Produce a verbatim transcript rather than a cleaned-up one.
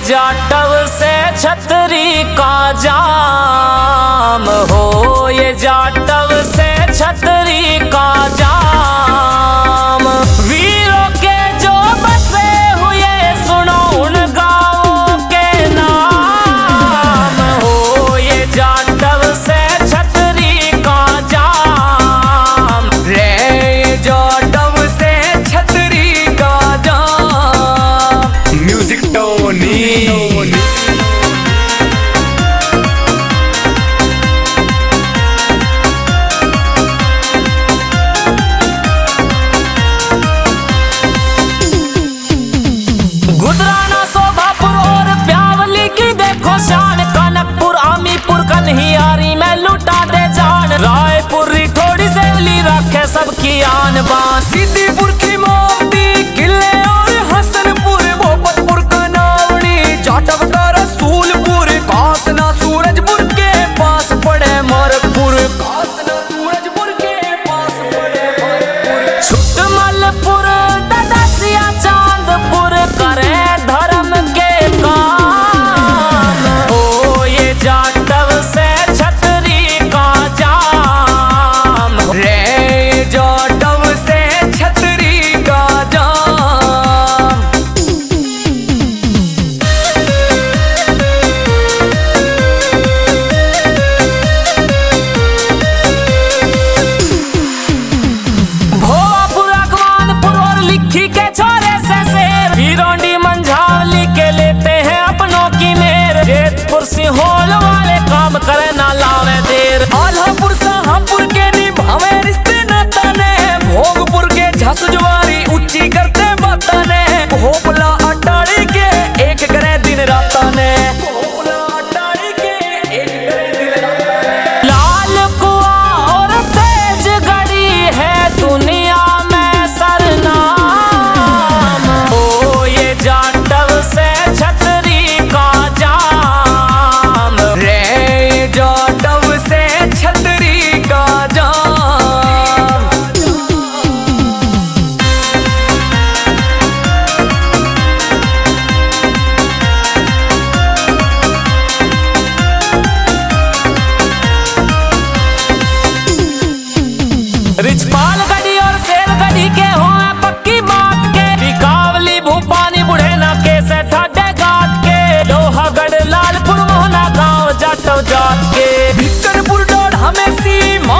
जाटव से छतरी का जाम हो, ये जाटव से छतरी का जाम। वीरों के जो बसे हुए सुनो उन गाँवों के नाम हो, ये जाटव से छतरी का जाम रे, ये जाटव से छतरी का जाम। म्यूजिक टोनी गुजराना शोभापुर और प्यावली की देखो शान, कनकपुर आमीपुर कन्हियारी में लुटा दे जान। रायपुर थोड़ी सेवली रखे सबकी आन बान, सीधीपुर की मोती किले और हसनपुर, भोपतपुर का नावड़ी, जाटव का रसूलपुर, कासना सूरजपुर के पास पड़े मोरपुर, कासना सूरजपुर के पास पड़े मोरपुर। छुटमलपुर ददसिया चांदपुर करे धर्म के काम हो, ये जाटव से छतरी का जाम रे, जाटव से छतरी का जाम। भोवापुर अगवानपुर और लिखी के छोरे से शेर, भिरोंडी मंझावली के लेते हैं अपनों की मेर। जेतपुर सिहोल वाले काम करे ना लावे देर, आल्हापुर शाहपुर के निभावे रिश्ते नाता ने, भोगपुर के झसजुआरी ऊंची करते माता ने, भोपला अटारी के एक करे दिन राता ने, भोपला अटारी के एक करे दिन राता ने। लाल कुआं और तेज गढ़ी है दुनिया में सरनाम हो, ये जाटव से छतरी का जाम रे, जाटव से छतरी का जाम। रिछपाल गढ़ी और शेरगढ़ी के हो पक्की बात के, बिकावली भूपानी बुढ़ेना के से ठाडे गात के, लोहागढ़ लालपुर मोहना गांव जाटव जात के। भिक्करपुर डोड़ हमें सीमा